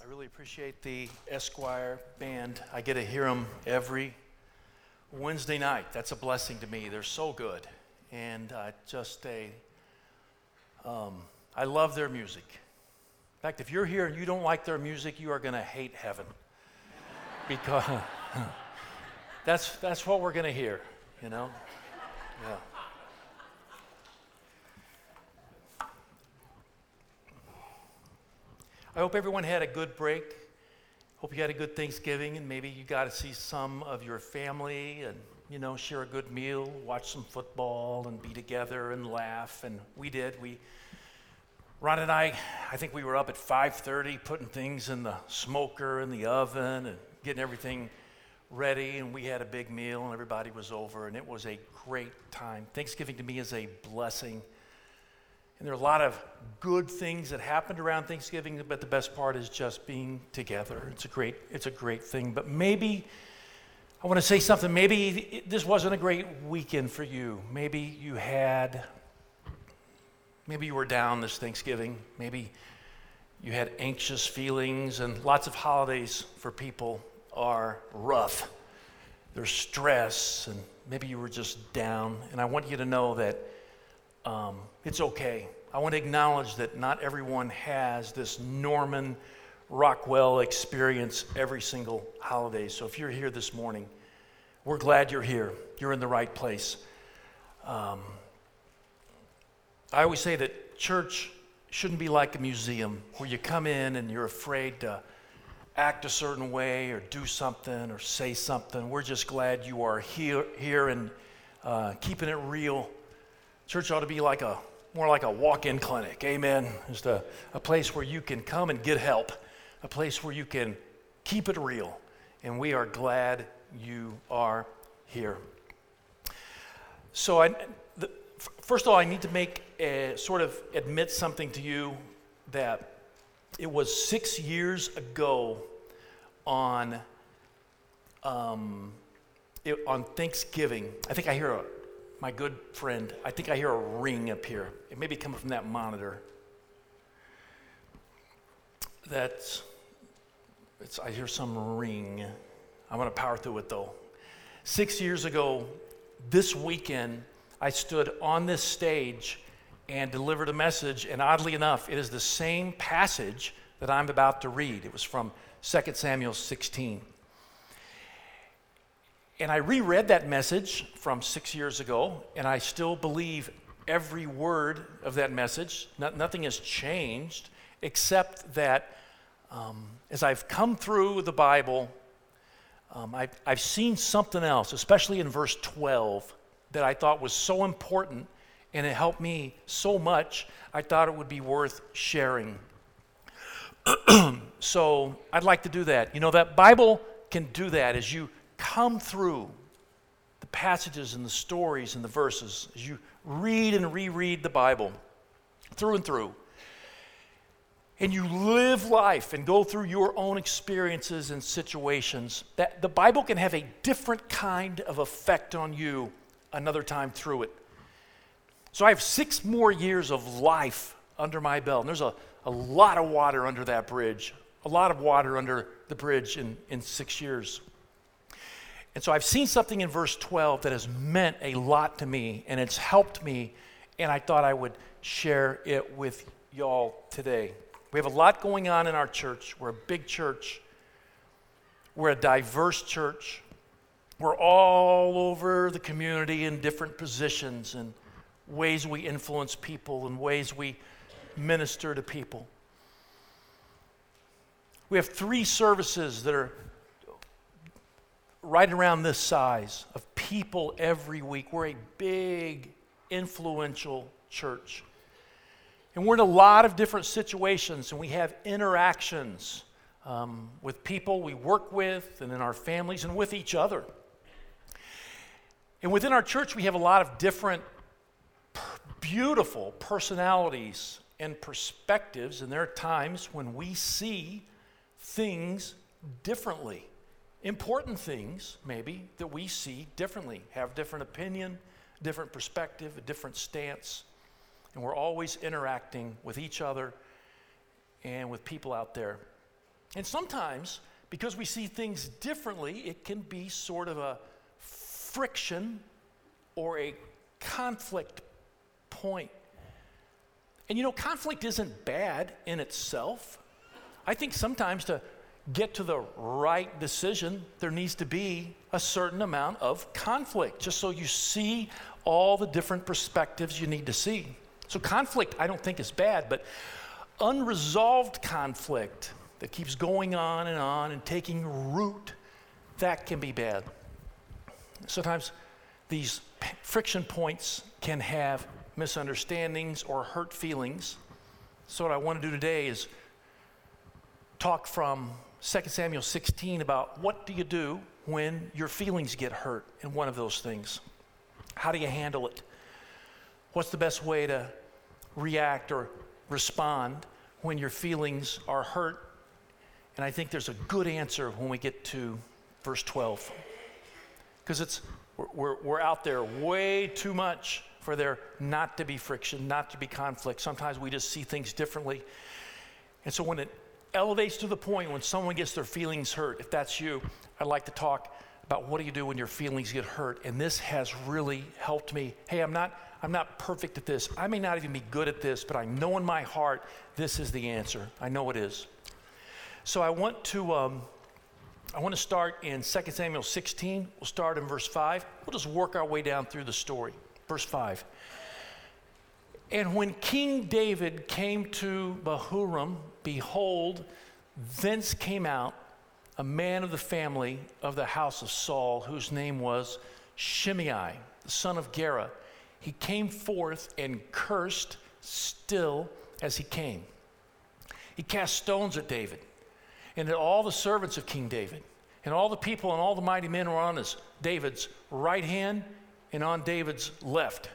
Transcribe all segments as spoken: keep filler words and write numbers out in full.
really appreciate the Esquire band. I get to hear them every Wednesday night. That's a blessing to me. They're so good. And uh, just a, um, I love their music. In fact, if you're here and you don't like their music, you are going to hate heaven. Because that's, that's what we're going to hear, you know? Yeah. I hope everyone had a good break. Hope you had a good Thanksgiving, and maybe you got to see some of your family and, you know, share a good meal, watch some football, and be together and laugh. And we did. We, Ron and I, I think we were up at five thirty putting things in the smoker and the oven and getting everything ready. And we had a big meal, and everybody was over, and it was a great time. Thanksgiving to me is a blessing. And there are a lot of good things that happened around Thanksgiving, but the best part is just being together. It's a great, it's a great thing. But maybe, I want to say something, maybe it, this wasn't a great weekend for you. Maybe you had, maybe you were down this Thanksgiving. Maybe you had anxious feelings, and lots of holidays for people are rough. There's stress, and maybe you were just down. And I want you to know that Um, it's okay. I want to acknowledge that not everyone has this Norman Rockwell experience every single holiday. So if you're here this morning, we're glad you're here. You're in the right place. Um, I always say that church shouldn't be like a museum where you come in and you're afraid to act a certain way or do something or say something. We're just glad you are here, here and uh, keeping it real. Church ought to be like a more like a walk-in clinic, amen? Just a, a place where you can come and get help, a place where you can keep it real, and we are glad you are here. So I, the, first of all, I need to make a, sort of admit something to you that it was six years ago on, um, it, on Thanksgiving. I think I hear a My good friend, I think I hear a ring up here. It may be coming from that monitor. That's, it's, I hear some ring. I'm going to power through it though. Six years ago, this weekend, I stood on this stage and delivered a message, and oddly enough, it is the same passage that I'm about to read. It was from Second Samuel sixteen. And I reread that message from six years ago, and I still believe every word of that message. No, nothing has changed, except that um, as I've come through the Bible, um, I've, I've seen something else, especially in verse twelve, that I thought was so important, and it helped me so much, I thought it would be worth sharing. So I'd like to do that. You know, that Bible can do that as you come through the passages and the stories and the verses, as you read and reread the Bible through and through, and you live life and go through your own experiences and situations, that the Bible can have a different kind of effect on you another time through it. So I have six more years of life under my belt, and there's a, a lot of water under that bridge, a lot of water under the bridge in, in six years. And so I've seen something in verse twelve that has meant a lot to me, and it's helped me, and I thought I would share it with y'all today. We have a lot going on in our church. We're a big church. We're a diverse church. We're all over the community in different positions and ways we influence people and ways we minister to people. We have three services that are right around this size of people every week. We're a big, influential church. And we're in a lot of different situations, and we have interactions um, with people we work with and in our families and with each other. And within our church, we have a lot of different beautiful personalities and perspectives, and there are times when we see things differently. Important things, maybe, that we see differently, have different opinion, different perspective, a different stance, and we're always interacting with each other and with people out there. And sometimes, because we see things differently, it can be sort of a friction or a conflict point. And you know, conflict isn't bad in itself. I think sometimes to get to the right decision, there needs to be a certain amount of conflict, just so you see all the different perspectives you need to see. So conflict, I don't think is bad, but unresolved conflict that keeps going on and on and taking root, that can be bad. Sometimes these friction points can have misunderstandings or hurt feelings. So what I want to do today is talk from Second Samuel sixteen about what do you do when your feelings get hurt in one of those things. How do you handle it? What's the best way to react or respond when your feelings are hurt? And I think there's a good answer when we get to verse twelve. Because it's we're, we're, we're out there way too much for there not to be friction, not to be conflict. Sometimes we just see things differently. And so when it elevates to the point when someone gets their feelings hurt, if that's you, I'd like to talk about what do you do when your feelings get hurt. And this has really helped me. Hey, I'm not I'm not perfect at this. I may not even be good at this, but I know in my heart this is the answer. I know it is. So I want to um, I want to start in Second Samuel sixteen. We'll start in verse five. We'll just work our way down through the story. Verse five. And when King David came to Bahurim, behold, thence came out a man of the family of the house of Saul, whose name was Shimei, the son of Gera. He came forth and cursed still as he came. He cast stones at David and at all the servants of King David. And all the people and all the mighty men were on his, David's right hand and on David's left.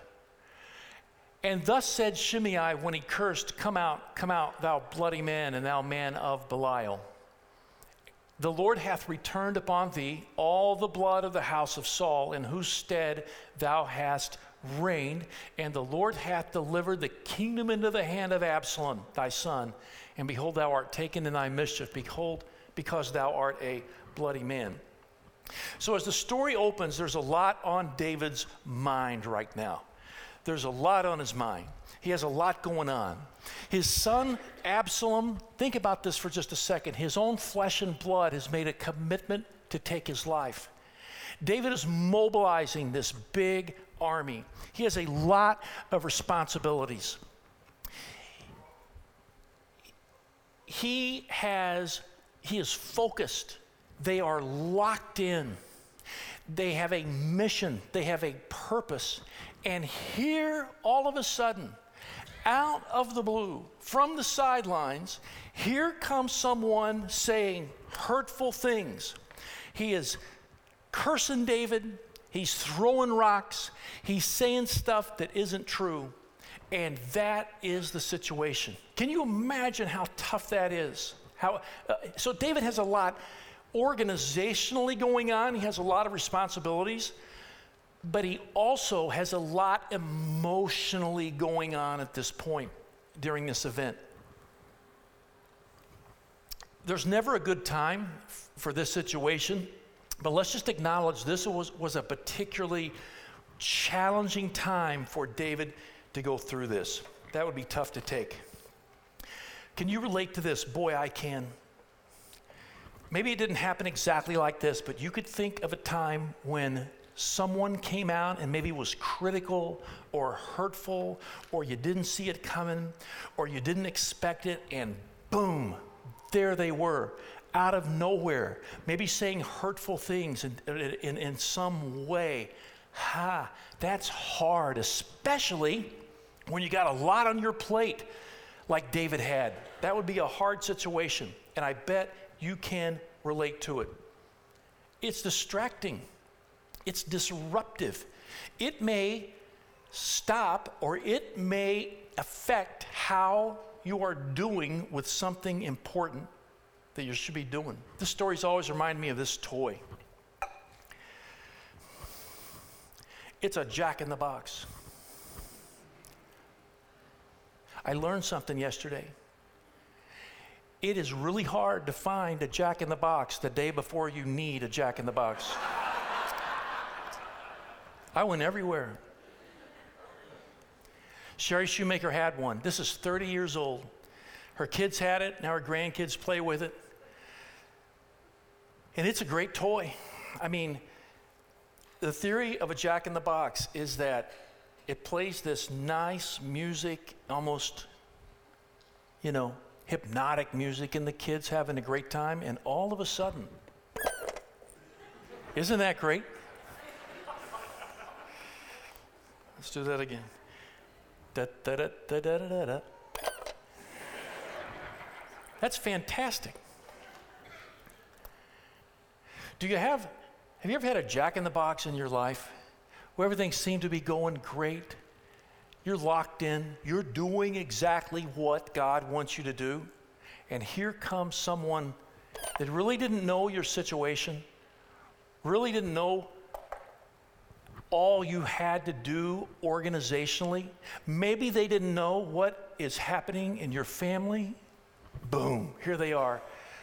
And thus said Shimei when he cursed, Come out, come out, thou bloody man, and thou man of Belial. The Lord hath returned upon thee all the blood of the house of Saul, in whose stead thou hast reigned, and the Lord hath delivered the kingdom into the hand of Absalom, thy son. And behold, thou art taken in thy mischief, behold, because thou art a bloody man. So as the story opens, there's a lot on David's mind right now. There's a lot on his mind. He has a lot going on. His son, Absalom, think about this for just a second. His own flesh and blood has made a commitment to take his life. David is mobilizing this big army. He has a lot of responsibilities. He has, he is focused. They are locked in. They have a mission. They have a purpose. And here, all of a sudden, out of the blue, from the sidelines, here comes someone saying hurtful things. He is cursing David. He's throwing rocks. He's saying stuff that isn't true. And that is the situation. Can you imagine how tough that is? How, uh, so David has a lot organizationally going on. He has a lot of responsibilities. But he also has a lot emotionally going on at this point during this event. There's never a good time f- for this situation, but let's just acknowledge this was, was a particularly challenging time for David to go through this. That would be tough to take. Can you relate to this? Boy, I can. Maybe it didn't happen exactly like this, but you could think of a time when someone came out and maybe was critical or hurtful, or you didn't see it coming, or you didn't expect it, and boom, there they were, out of nowhere, maybe saying hurtful things in, in, in some way. Ha, that's hard, especially when you got a lot on your plate like David had. That would be a hard situation, and I bet you can relate to it. It's distracting. It's disruptive. It may stop or it may affect how you are doing with something important that you should be doing. This story's always reminded me of this toy. It's a Jack in the Box. I learned something yesterday. it is really hard to find a Jack in the Box the day before you need a Jack in the Box. I went everywhere. Sherry Shoemaker had one. This is thirty years old. Her kids had it, now her grandkids play with it. And it's a great toy. I mean, the theory of a Jack in the Box is that it plays this nice music, almost, you know, hypnotic music, and the kids having a great time, and all of a sudden, isn't that great? Let's do that again. Da, da, da, da, da, da, da. That's fantastic. Do you have, have you ever had a Jack in the Box in your life where everything seemed to be going great? You're locked in, you're doing exactly what God wants you to do, and here comes someone that really didn't know your situation, really didn't know all you had to do organizationally. Maybe they didn't know what is happening in your family. Boom, here they are.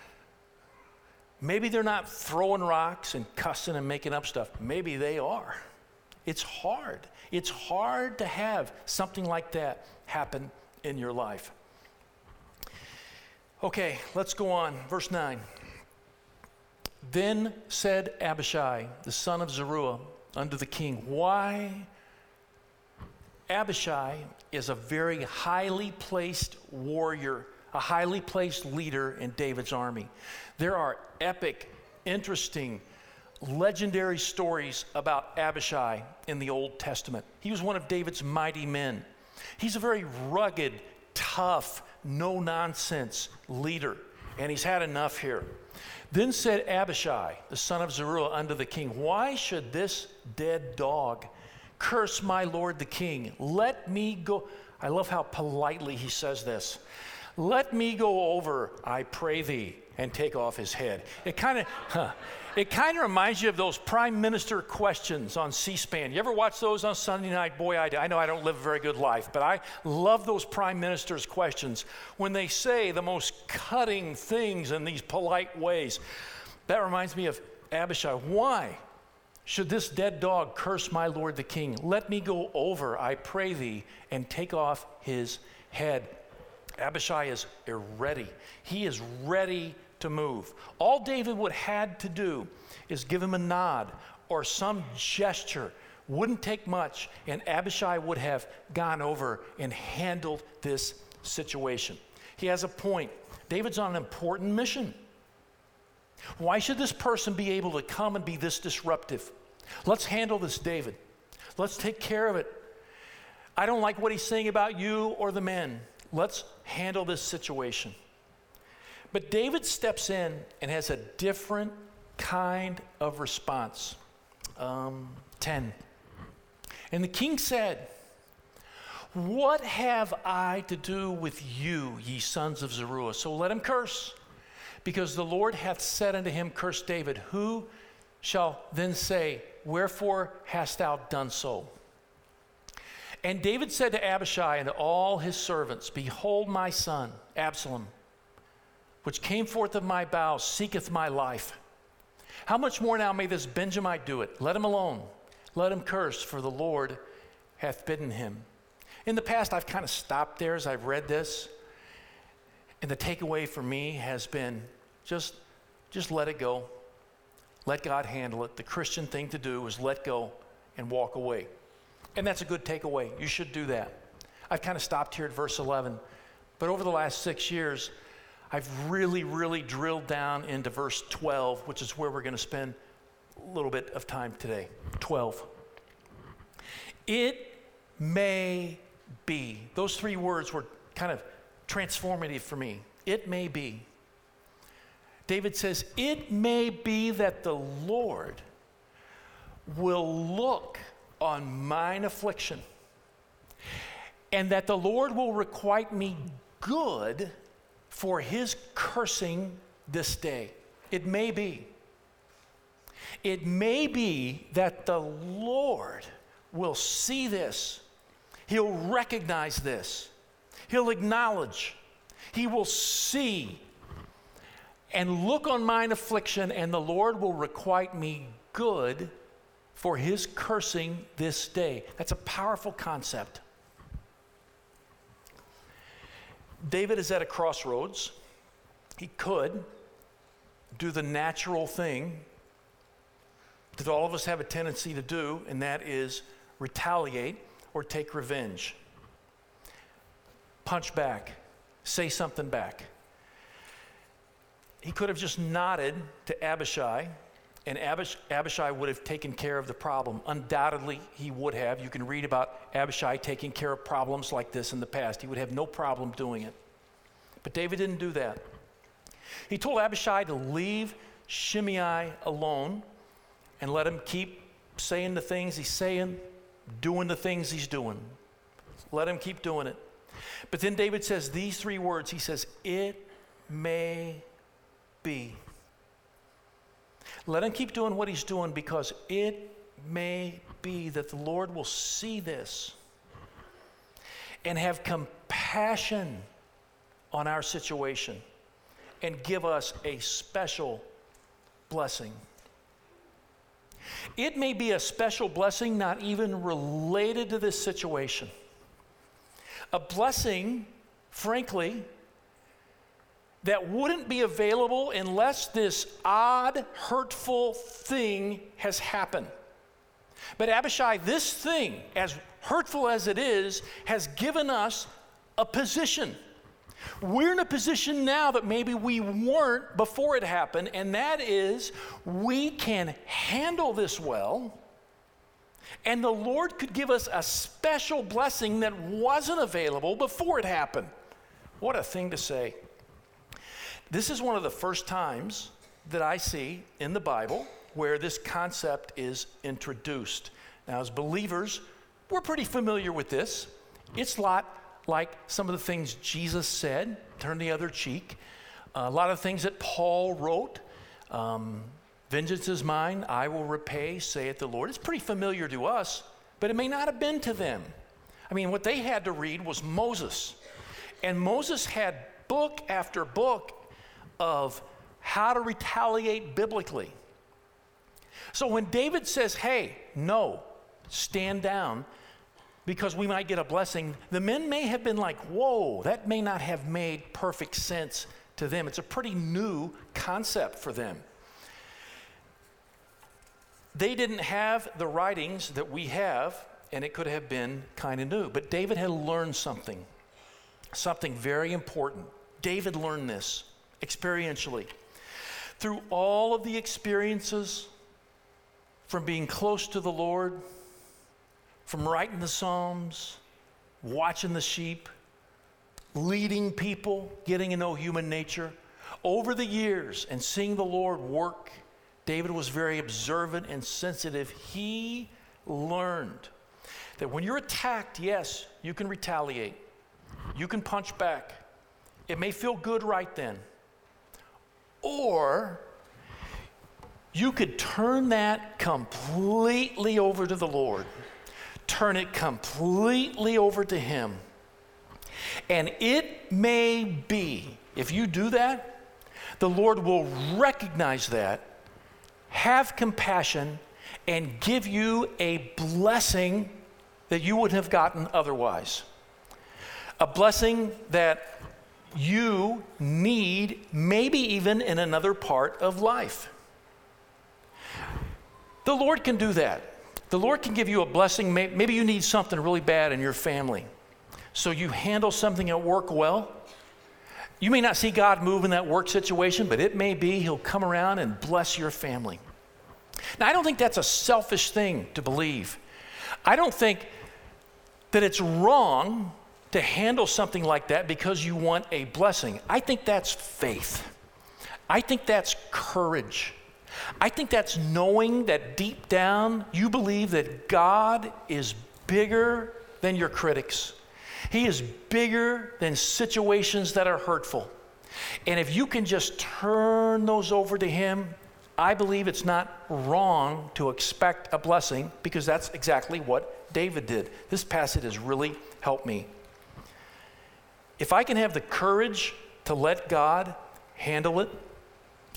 Maybe they're not throwing rocks and cussing and making up stuff. Maybe they are. It's hard. It's hard to have something like that happen in your life. Okay, let's go on. Verse nine. Then said Abishai, the son of Zeruiah, unto the king, why? Abishai is a very highly placed warrior, a highly placed leader in David's army. There are epic, interesting, legendary stories about Abishai in the Old Testament. He was one of David's mighty men. He's a very rugged, tough, no-nonsense leader, and he's had enough here. Then said Abishai, the son of Zeruiah, unto the king, why should this dead dog curse my lord the king? Let me go. I love how politely he says this. Let me go over, I pray thee, and take off his head. It kind of, huh, it kind of reminds you of those prime minister questions on C-SPAN. You ever watch those on Sunday night? Boy, I do. I know I don't live a very good life, but I love those prime ministers' questions when they say the most cutting things in these polite ways. That reminds me of Abishai. Why should this dead dog curse my lord the king? Let me go over, I pray thee, and take off his head. Abishai is ready. He is ready to move. All David would had to do is give him a nod or some gesture. Wouldn't take much, and Abishai would have gone over and handled this situation. He has a point. David's on an important mission. Why should this person be able to come and be this disruptive? Let's handle this, David. Let's take care of it. I don't like what he's saying about you or the men. Let's handle this situation. But David steps in and has a different kind of response. Um, ten. And the king said, what have I to do with you, ye sons of Zeruiah? So let him curse, because the Lord hath said unto him, curse David. Who shall then say, wherefore hast thou done so? And David said to Abishai and to all his servants, behold, my son, Absalom, which came forth of my bowels, seeketh my life. How much more now may this Benjamite do it? Let him alone. Let him curse, for the Lord hath bidden him. In the past, I've kind of stopped there as I've read this. And the takeaway for me has been just, just let it go. Let God handle it. The Christian thing to do is let go and walk away. And that's a good takeaway. You should do that. I've kind of stopped here at verse eleven. But over the last six years, I've really, really drilled down into verse twelve, which is where we're going to spend a little bit of time today. twelve. It may be. Those three words were kind of transformative for me. It may be. David says, it may be that the Lord will look on mine affliction, and that the Lord will requite me good for his cursing this day. It may be. It may be that the Lord will see this. He'll recognize this. He'll acknowledge. He will see and look on mine affliction, and the Lord will requite me good for his cursing this day. That's a powerful concept. David is at a crossroads. He could do the natural thing that all of us have a tendency to do, and that is retaliate or take revenge. Punch back, say something back. He could have just nodded to Abishai, and Abish- Abishai would have taken care of the problem. Undoubtedly, he would have. You can read about Abishai taking care of problems like this in the past. He would have no problem doing it. But David didn't do that. He told Abishai to leave Shimei alone and let him keep saying the things he's saying, doing the things he's doing. Let him keep doing it. But then David says these three words. He says, "It may be." Let him keep doing what he's doing, because it may be that the Lord will see this and have compassion on our situation and give us a special blessing. It may be a special blessing not even related to this situation. A blessing, frankly, that wouldn't be available unless this odd, hurtful thing has happened. But Abishai, this thing, as hurtful as it is, has given us a position. We're in a position now that maybe we weren't before it happened, and that is we can handle this well, and the Lord could give us a special blessing that wasn't available before it happened. What a thing to say. This is one of the first times that I see in the Bible where this concept is introduced. Now, as believers, we're pretty familiar with this. It's a lot like some of the things Jesus said, turn the other cheek. Uh, a lot of things that Paul wrote. Um, Vengeance is mine, I will repay, saith the Lord. It's pretty familiar to us, but it may not have been to them. I mean, what they had to read was Moses. And Moses had book after book of how to retaliate biblically. So when David says, hey, no, stand down, because we might get a blessing, the men may have been like, whoa, that may not have made perfect sense to them. It's a pretty new concept for them. They didn't have the writings that we have, and it could have been kind of new. But David had learned something, something very important. David learned this experientially. Through all of the experiences, from being close to the Lord, from writing the Psalms, watching the sheep, leading people, getting to know human nature, over the years and seeing the Lord work, David was very observant and sensitive. He learned that when you're attacked, yes, you can retaliate. You can punch back. It may feel good right then. Or you could turn that completely over to the Lord. Turn it completely over to Him. And it may be, if you do that, the Lord will recognize that, have compassion, and give you a blessing that you wouldn't have gotten otherwise. A blessing that you need, maybe even in another part of life. The Lord can do that. The Lord can give you a blessing. Maybe you need something really bad in your family. So you handle something at work well. You may not see God move in that work situation, but it may be He'll come around and bless your family. Now, I don't think that's a selfish thing to believe. I don't think that it's wrong to handle something like that because you want a blessing. I think that's faith. I think that's courage. I think that's knowing that deep down you believe that God is bigger than your critics. He is bigger than situations that are hurtful. And if you can just turn those over to Him, I believe it's not wrong to expect a blessing, because that's exactly what David did. This passage has really helped me. If I can have the courage to let God handle it,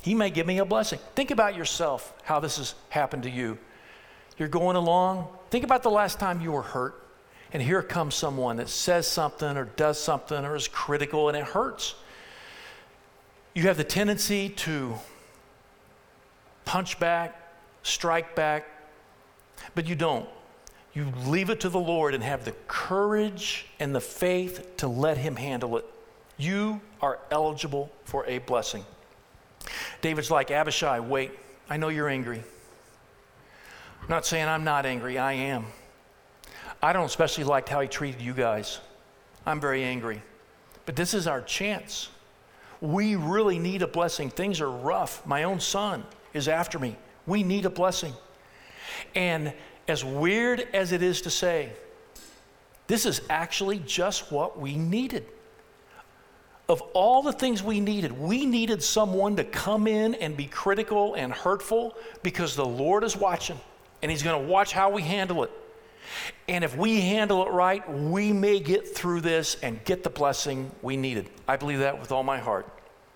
He may give me a blessing. Think about yourself, how this has happened to you. You're going along. Think about the last time you were hurt, and here comes someone that says something or does something or is critical, and it hurts. You have the tendency to punch back, strike back, but you don't. You leave it to the Lord and have the courage and the faith to let him handle it. You are eligible for a blessing. David's like, Abishai, wait, I know you're angry. I'm not saying I'm not angry, I am. I don't especially like how he treated you guys. I'm very angry. But this is our chance. We really need a blessing. Things are rough. My own son is after me. We need a blessing. And as weird as it is to say, this is actually just what we needed. Of all the things we needed, we needed someone to come in and be critical and hurtful because the Lord is watching and he's going to watch how we handle it. And if we handle it right, we may get through this and get the blessing we needed. I believe that with all my heart.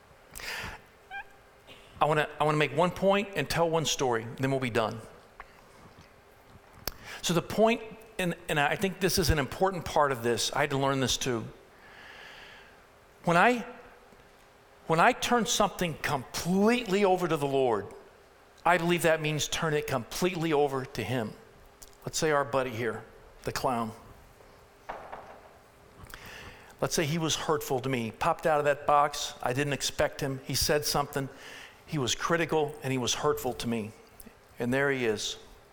I want to I want to make one point and tell one story, and then we'll be done. So the point, and, and I think this is an important part of this, I had to learn this too. When I, when I turn something completely over to the Lord, I believe that means turn it completely over to him. Let's say our buddy here, the clown. Let's say he was hurtful to me. He popped out of that box. I didn't expect him. He said something. He was critical and he was hurtful to me. And there he is.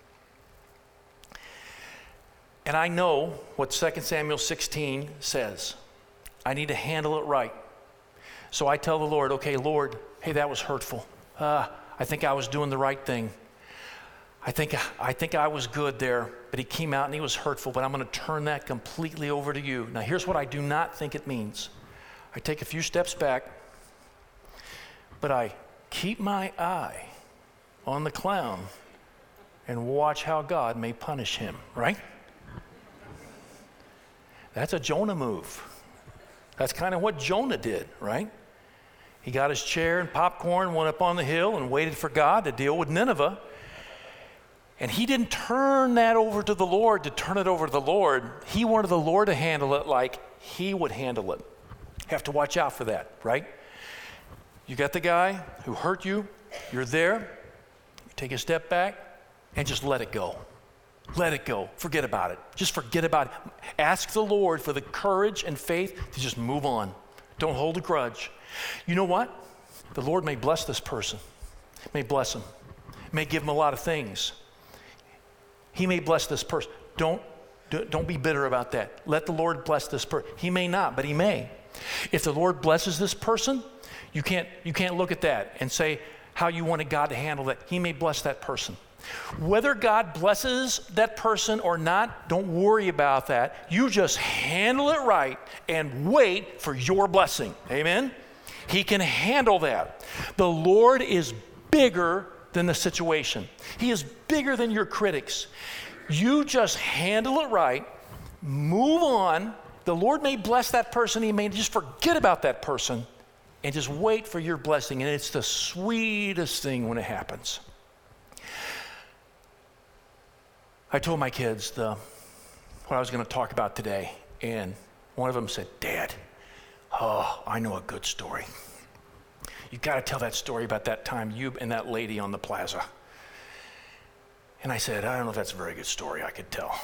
And I know what Second Samuel sixteen says. I need to handle it right. So I tell the Lord, okay, Lord, hey, that was hurtful. Uh, I think I was doing the right thing. I think, I think I was good there, but he came out and he was hurtful, but I'm going to turn that completely over to you. Now, here's what I do not think it means. I take a few steps back, but I keep my eye on the clown and watch how God may punish him, right? That's a Jonah move. That's kind of what Jonah did, right? He got his chair and popcorn, went up on the hill and waited for God to deal with Nineveh. And he didn't turn that over to the Lord to turn it over to the Lord. He wanted the Lord to handle it like he would handle it. Have to watch out for that, right? You got the guy who hurt you. You're there. You take a step back and just let it go. Let it go. Forget about it. Just forget about it. Ask the Lord for the courage and faith to just move on. Don't hold a grudge. You know what? The Lord may bless this person. May bless him. May give him a lot of things. He may bless this person. Don't, don't be bitter about that. Let the Lord bless this person. He may not, but he may. If the Lord blesses this person, you can't, you can't look at that and say how you wanted God to handle that. He may bless that person. Whether God blesses that person or not, don't worry about that. You just handle it right and wait for your blessing. Amen? He can handle that. The Lord is bigger than the situation. He is bigger than your critics. You just handle it right, move on. The Lord may bless that person. He may just forget about that person and just wait for your blessing. And it's the sweetest thing when it happens. I told my kids the, what I was going to talk about today, and one of them said, Dad, oh, I know a good story. You got to tell that story about that time you and that lady on the plaza. And I said, I don't know if that's a very good story I could tell.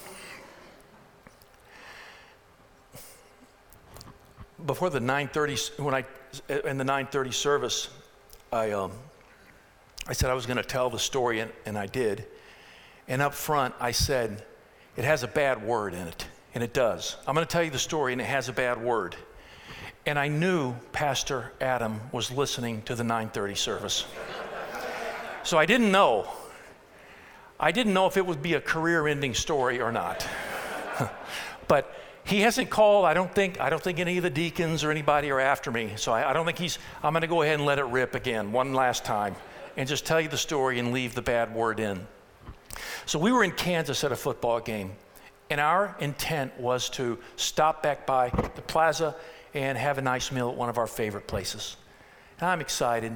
Before the nine thirty, when I, in the nine thirty service, I, um, I said I was going to tell the story, and, and I did. And up front, I said, it has a bad word in it, and it does. I'm going to tell you the story, and it has a bad word. And I knew Pastor Adam was listening to the nine thirty service. So I didn't know. I didn't know if it would be a career-ending story or not. But he hasn't called. I don't think I don't think any of the deacons or anybody are after me. So I, I don't think he's, I'm going to go ahead and let it rip again, one last time, and just tell you the story and leave the bad word in. So we were in Kansas at a football game, and our intent was to stop back by the plaza and have a nice meal at one of our favorite places. And I'm excited.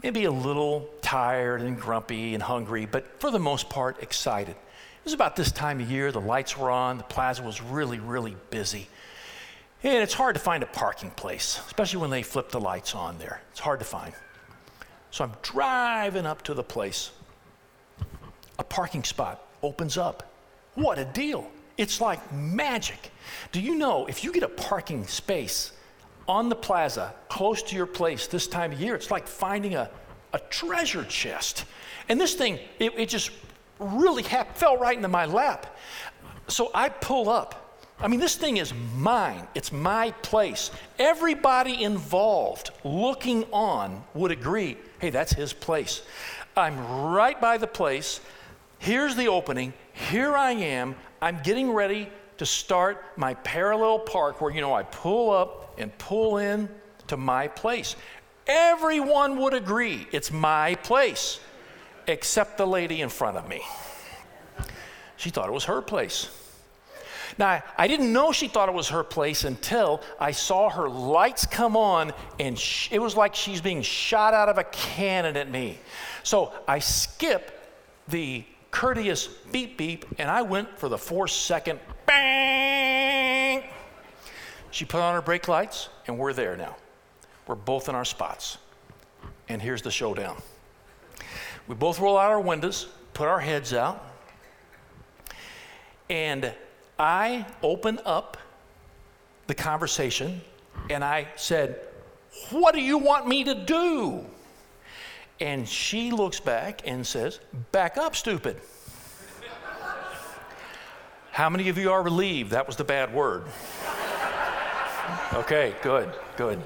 maybe a little tired and grumpy and hungry, but for the most part, excited. It was about this time of year, the lights were on, the plaza was really, really busy. And it's hard to find a parking place, especially when they flip the lights on there. It's hard to find. So I'm driving up to the place. A parking spot opens up. What a deal. It's like magic. Do you know if you get a parking space on the plaza close to your place this time of year, it's like finding a, a treasure chest. And this thing, it, it just really ha- fell right into my lap. So I pull up. I mean, this thing is mine. It's my place. Everybody involved looking on would agree, hey, that's his place. I'm right by the place. Here's the opening. Here I am. I'm getting ready to start my parallel park where, you know, I pull up and pull in to my place. Everyone would agree it's my place, except the lady in front of me. She thought it was her place. Now, I didn't know she thought it was her place until I saw her lights come on, and sh- it was like she's being shot out of a cannon at me. So I skip the courteous beep beep, and I went for the four-second bang. She put on her brake lights, and we're there now. We're both in our spots. And here's the showdown. We both roll out our windows, put our heads out, and I open up the conversation, and I said, "What do you want me to do?" And she looks back and says, "Back up, stupid." How many of you are relieved that was the bad word? Okay, good, good.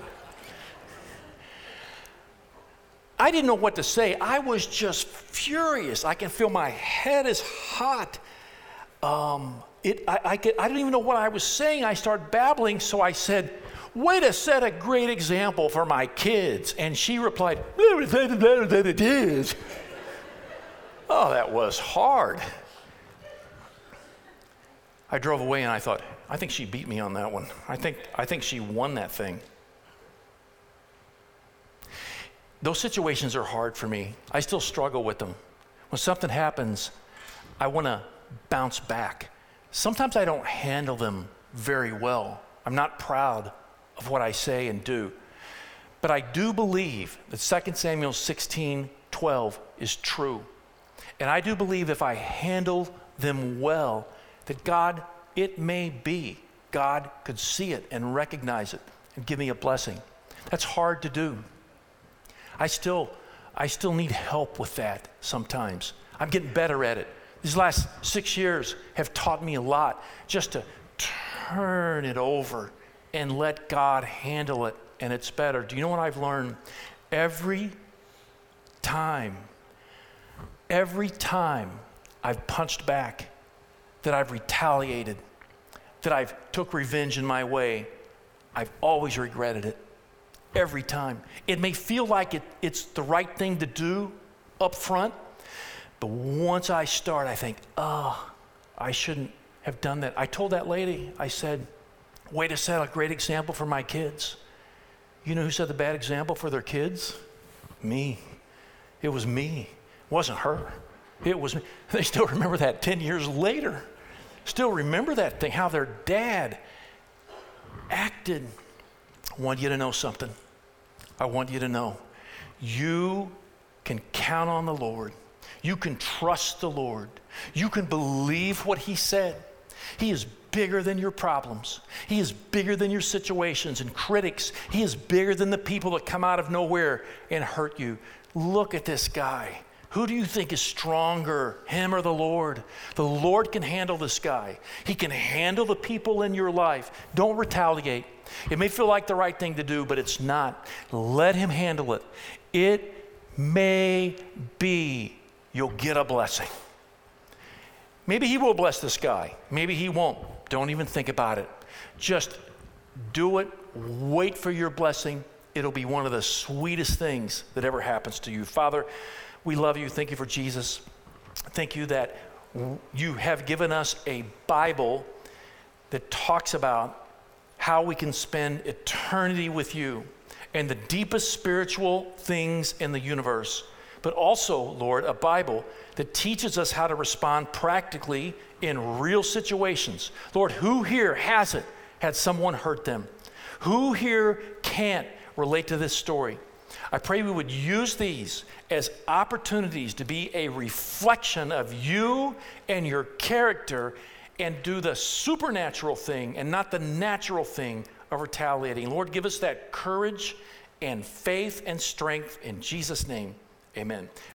I didn't know what to say. I was just furious. I can feel my head is hot. Um, it, I, I, could, I didn't even know what I was saying. I started babbling, so I said, "Way to set a great example for my kids." And she replied, "It is." Oh, that was hard. I drove away and I thought, I think she beat me on that one. I think, I think she won that thing. Those situations are hard for me. I still struggle with them. When something happens, I want to bounce back. Sometimes I don't handle them very well. I'm not proud of what I say and do. But I do believe that Second Samuel sixteen twelve is true. And I do believe if I handle them well, that God, it may be, God could see it and recognize it and give me a blessing. That's hard to do. I still, I still need help with that sometimes. I'm getting better at it. These last six years have taught me a lot just to turn it over and let God handle it, and it's better. Do you know what I've learned? Every time, every time I've punched back, that I've retaliated, that I've took revenge in my way, I've always regretted it. Every time. It may feel like it, it's the right thing to do up front, but once I start, I think, oh, I shouldn't have done that. I told that lady, I said, way to set a great example for my kids. You know who set the bad example for their kids? Me. It was me. It wasn't her. It was me. They still remember that ten years later. Still remember that thing, how their dad acted. I want you to know something. I want you to know. You can count on the Lord. You can trust the Lord. You can believe what He said. He is bigger than your problems. He is bigger than your situations and critics. He is bigger than the people that come out of nowhere and hurt you. Look at this guy. Who do you think is stronger, him or the Lord? The Lord can handle this guy. He can handle the people in your life. Don't retaliate. It may feel like the right thing to do, but it's not. Let Him handle it. It may be you'll get a blessing. Maybe He will bless this guy. Maybe He won't. Don't even think about it. Just do it. Wait for your blessing. It'll be one of the sweetest things that ever happens to you. Father, we love You. Thank You for Jesus. Thank You that You have given us a Bible that talks about how we can spend eternity with You. and the deepest spiritual things in the universe, but also, Lord, a Bible that teaches us how to respond practically in real situations. Lord, who here hasn't had someone hurt them? Who here can't relate to this story? I pray we would use these as opportunities to be a reflection of you and your character and do the supernatural thing and not the natural thing of retaliating. Lord, give us that courage and faith and strength in Jesus' name. Amen.